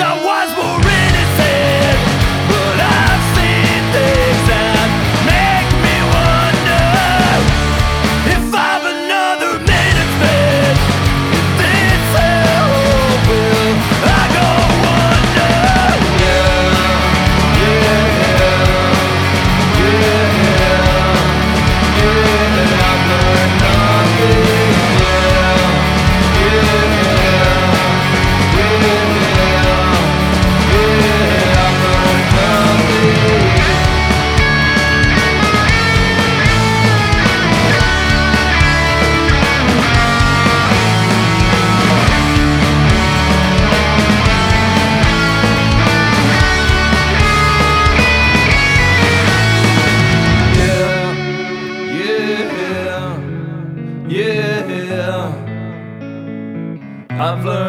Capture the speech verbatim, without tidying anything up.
I was more innocent, but I've seen things that make me wonder if I've another minute spent in this hell. Will I go under? Yeah, yeah, yeah, yeah. I've learned nothing. Yeah, yeah, yeah. I've learned